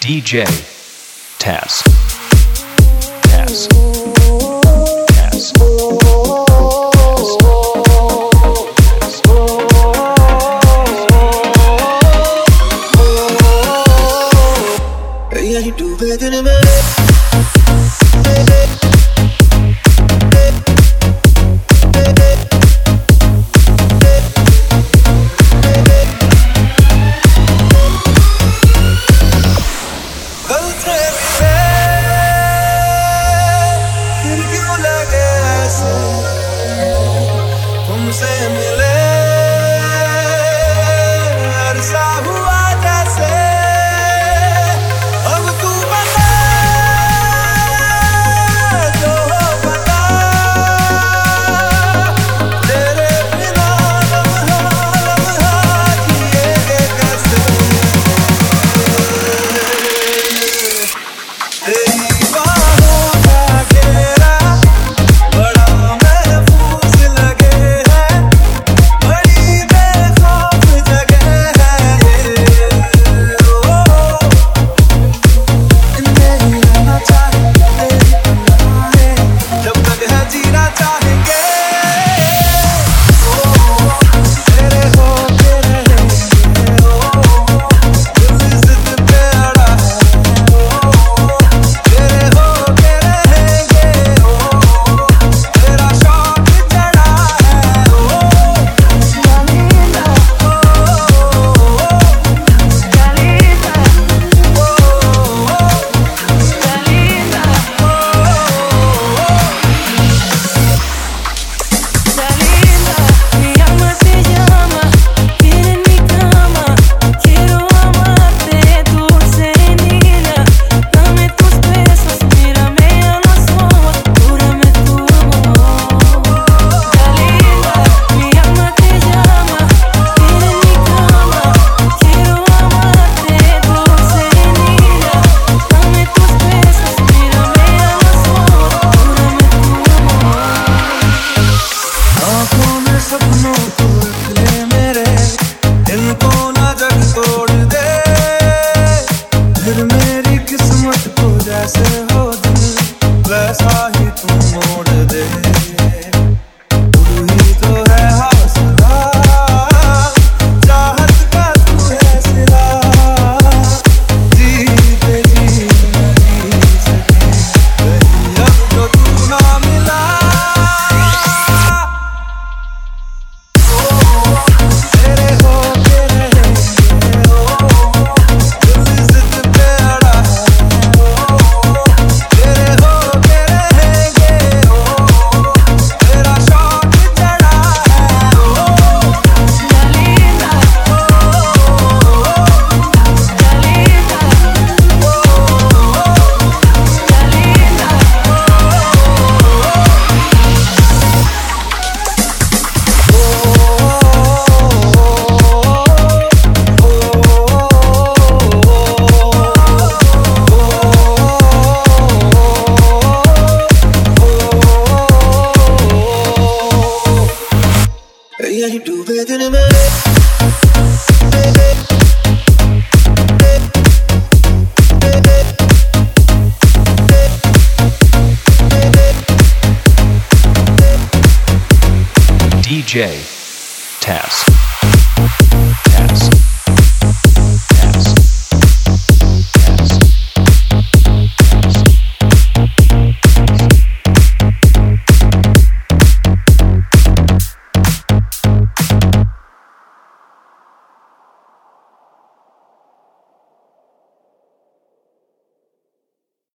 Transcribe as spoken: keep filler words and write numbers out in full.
D J Taz. Taz. Taz. Yeah, you do better than me. तुमसे मिले अरसा हुआ जैसे अब तू बता जो बता तेरे बिना लम्हा लम्हा जिएंगे कैसे तेरी बाहों का घेरा बड़ा महफूज लगे है बड़ी बेखौफ जगह है ये ओ नहीं रहना चाहे तेरी पनाहें जब तक है जीना चाहेंगे तेरे हो के रहेंगे ओ दिल जिद पे अड़ा है तेरे हो के रहेंगे ओ तेरा शौक चढ़ा है ओ जालीला ओ जालीला Salida, me llama, te llama, quiere en mi cama, quiero amarte, dulce niña, dame tus besos, mírame a los ojos, júrame tu amor. Salida, me llama, te llama, quiere en mi cama, quiero amarte, dulce niña, dame tus besos, mírame a los ojos, júrame tu amor. आँखों में सपनों को रख ले मेरे दिल को ना जग तोड़ दे फिर मेरी किस्मत को जैसे हो दिल वैसा ही तू मोड़ दे तू ही तो है हौसला चाहत का तू है सिरा जी पे जी न जी सके वही अब जो तू ना मिला तेरे हो के रहेंगे ओ दिल जिद पे अड़ा है ओ तेरे हो के रहेंगे ओ तेरा शौक चढ़ा है ओ Salida, yeah, you do better than me. D J Taz. Taz.